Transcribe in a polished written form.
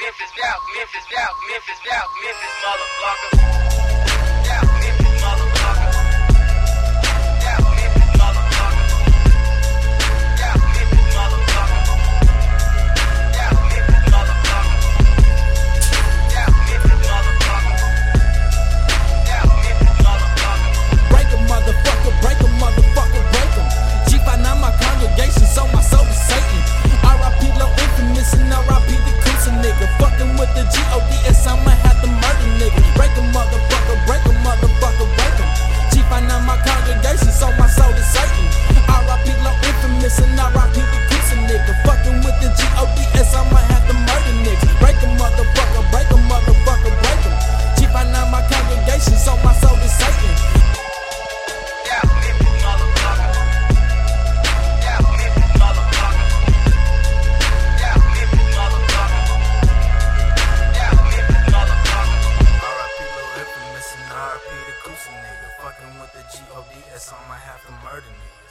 Memphis, doubt, Memphis, doubt, Memphis, doubt, Memphis, motherfucker. Doubt, Memphis, motherfucker. Doubt, Memphis, motherfucker. Doubt, Memphis, motherfucker. Doubt, Memphis, motherfucker. Doubt, Memphis, motherfucker. Doubt, Memphis, motherfucker. Break 'em, motherfucker, break 'em, motherfucker, break 'em. G5 my congregation, sold my soul to Satan. R.I.P. Low Infamous and R.I.P. the Coosa nigga. Fucking with the G.O.D.S, I'ma have to murder nigga. Break 'em, motherfucker, break 'em, motherfucker, break 'em. G5 my congregation, sold my soul to Satan. R.I.P. Low Infamous and R.I.P. the Coosa nigga. Fucking with the G.O.D.S, I'ma have to murder niggas. Break 'em, motherfucker, break 'em, motherfucker, break 'em. G5 my congregation, sold my soul to Satan. Doubt, Memphis, motherfucker. Doubt, Memphis, motherfucker. Doubt, Memphis, motherfucker. Doubt, Memphis, motherfucker. R.I.P. Low Infamous and R.I.P. the Coosa nigga. Fucking with the G.O.D.S, I'ma have to murder nigga.